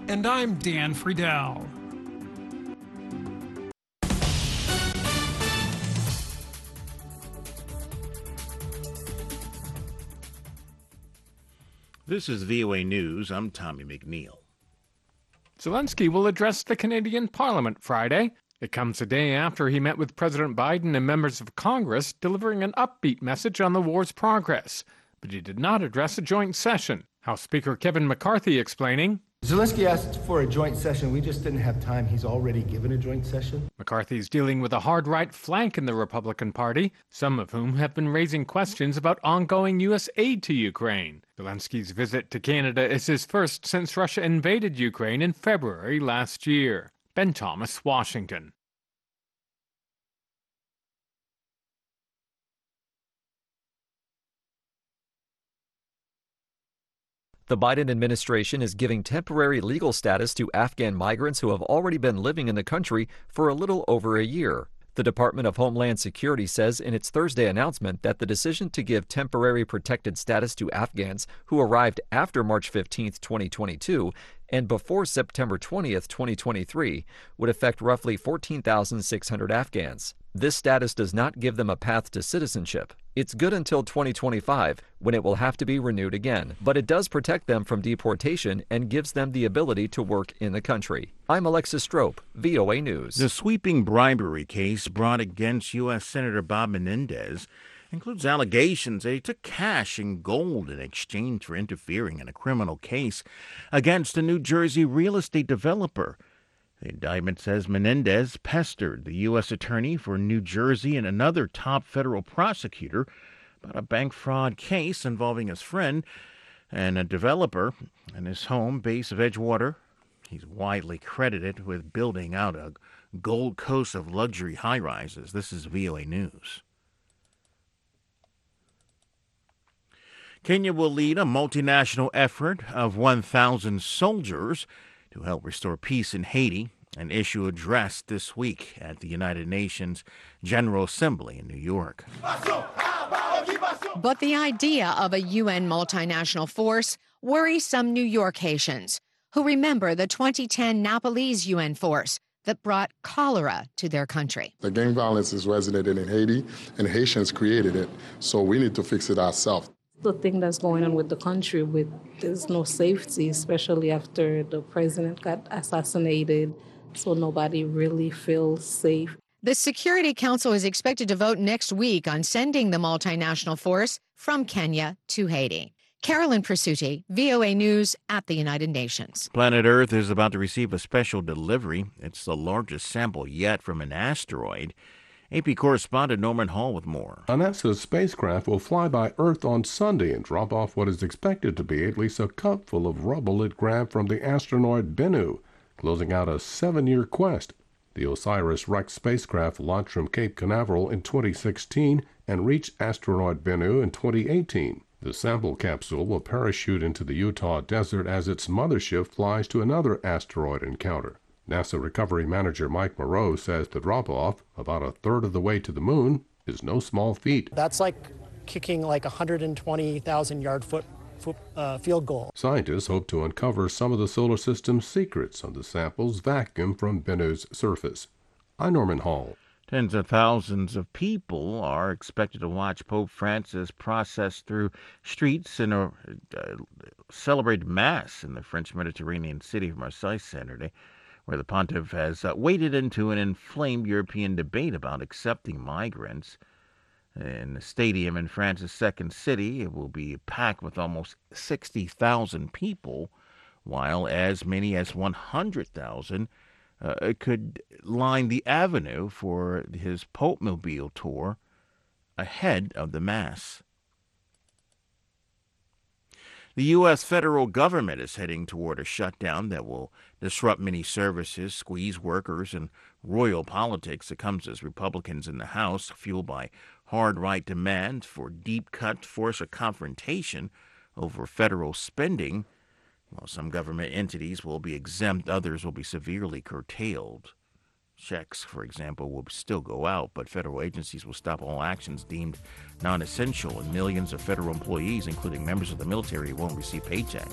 And I'm Dan Friedel. This is VOA News. I'm Tommy McNeil. Zelensky will address the Canadian Parliament Friday. It comes a day after he met with President Biden and members of Congress, delivering an upbeat message on the war's progress. But he did not address a joint session. House Speaker Kevin McCarthy explaining, Zelensky asked for a joint session. We just didn't have time. He's already given a joint session. McCarthy's dealing with a hard right flank in the Republican Party, some of whom have been raising questions about ongoing U.S. aid to Ukraine. Zelensky's visit to Canada is his first since Russia invaded Ukraine in February last year. Ben Thomas, Washington. The Biden administration is giving temporary legal status to Afghan migrants who have already been living in the country for a little over a year. The Department of Homeland Security says in its Thursday announcement that the decision to give temporary protected status to Afghans who arrived after March 15, 2022, and before September 20, 2023, would affect roughly 14,600 Afghans. This status does not give them a path to citizenship. It's good until 2025, when it will have to be renewed again, but it does protect them from deportation and gives them the ability to work in the country. I'm Alexis Strope, VOA News. The sweeping bribery case brought against U.S. Senator Bob Menendez includes allegations that he took cash and gold in exchange for interfering in a criminal case against a New Jersey real estate developer. The indictment says Menendez pestered the U.S. Attorney for New Jersey and another top federal prosecutor about a bank fraud case involving his friend and a developer in his home base of Edgewater. He's widely credited with building out a Gold Coast of luxury high-rises. This is VOA News. Kenya will lead a multinational effort of 1,000 soldiers to help restore peace in Haiti, an issue addressed this week at the United Nations General Assembly in New York. But the idea of a UN multinational force worries some New York Haitians, who remember the 2010 Nepalese UN force that brought cholera to their country. The gang violence is resonated in Haiti, and Haitians created it, so we need to fix it ourselves. The thing that's going on with the country, there's no safety, especially after the president got assassinated, so nobody really feels safe. The Security Council is expected to vote next week on sending the multinational force from Kenya to Haiti. Carolyn Presutti, VOA News at the United Nations. Planet Earth is about to receive a special delivery. It's the largest sample yet from an asteroid. AP correspondent Norman Hall with more. A NASA spacecraft will fly by Earth on Sunday and drop off what is expected to be at least a cupful of rubble it grabbed from the asteroid Bennu, closing out a 7-year quest. The OSIRIS-REx spacecraft launched from Cape Canaveral in 2016 and reached asteroid Bennu in 2018. The sample capsule will parachute into the Utah desert as its mothership flies to another asteroid encounter. NASA Recovery Manager Mike Moreau says the drop-off, about a third of the way to the moon, is no small feat. That's like kicking like a 120,000-yard field goal. Scientists hope to uncover some of the solar system's secrets on the samples vacuumed from Bennu's surface. I'm Norman Hall. Tens of thousands of people are expected to watch Pope Francis process through streets in a celebrated Mass in the French Mediterranean city of Marseille Saturday, where the pontiff has waded into an inflamed European debate about accepting migrants. In the stadium in France's second city, it will be packed with almost 60,000 people, while as many as 100,000 could line the avenue for his Pope-mobile tour ahead of the Mass. The U.S. federal government is heading toward a shutdown that will disrupt many services, squeeze workers, and royal politics. It comes as Republicans in the House, fueled by hard right demand for deep cut, force a confrontation over federal spending. While some government entities will be exempt, others will be severely curtailed. Checks, for example, will still go out, but federal agencies will stop all actions deemed non-essential, and millions of federal employees, including members of the military, won't receive paychecks.